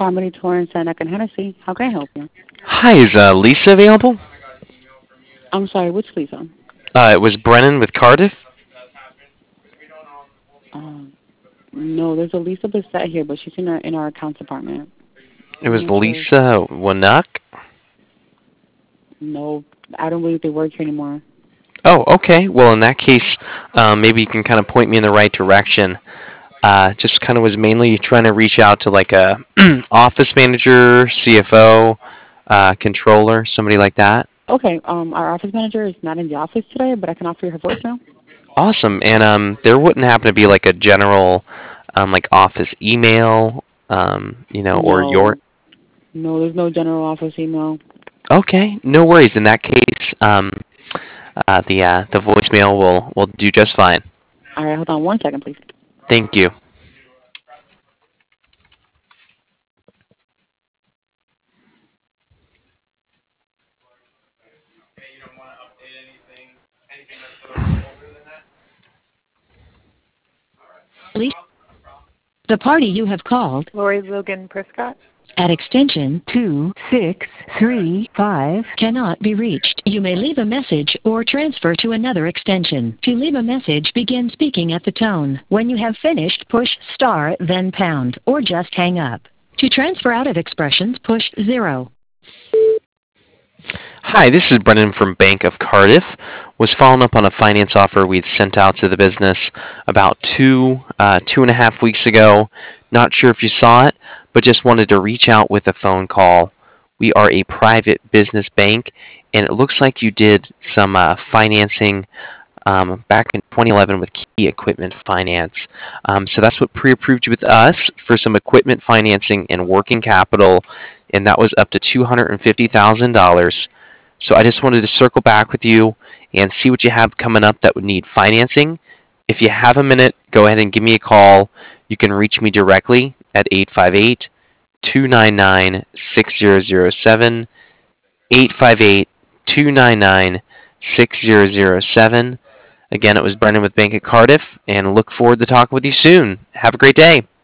Carmody Torrance, Seneca, and Hennessy. How can I help you? Hi, is Lisa available? I'm sorry, which Lisa? It was Brennan with Cardiff. Um, no, there's a Lisa Bissett here, but she's in our accounts department. It I'm was not sure. Lisa Wanuck. No, I don't believe they work here anymore. Oh, okay. Well, in that case, maybe you can kind of point me in the right direction. Just kind of was mainly trying to reach out to like a office manager, CFO, controller, somebody like that. Okay, our office manager is not in the office today, but I can offer you her voicemail. Awesome. And there wouldn't happen to be like a general like office email, or your. No, no, there's no general office email. Okay, no worries. In that case, the voicemail will do just fine. All right, hold on 1 second, please. Thank you. The party you have called Lori Logan Prescott. at extension 2635 cannot be reached. You may leave a message or transfer to another extension. To leave a message, begin speaking at the tone. When you have finished, push star, then pound, or just hang up. To transfer out of expressions, push 0. Hi, this is Brendan from Bank of Cardiff. Was following up on a finance offer we'd sent out to the business about 2.5 weeks ago. Not sure if you saw it, but just wanted to reach out with a phone call. We are a private business bank, and it looks like you did some financing back in 2011 with Key Equipment Finance. So that's what pre-approved you with us for some equipment financing and working capital, and that was up to $250,000. So I just wanted to circle back with you and see what you have coming up that would need financing. If you have a minute, go ahead and give me a call. You can reach me directly at 858-299-6007, 858-299-6007. Again, it was Brendan with Bank at Cardiff, and look forward to talking with you soon. Have a great day.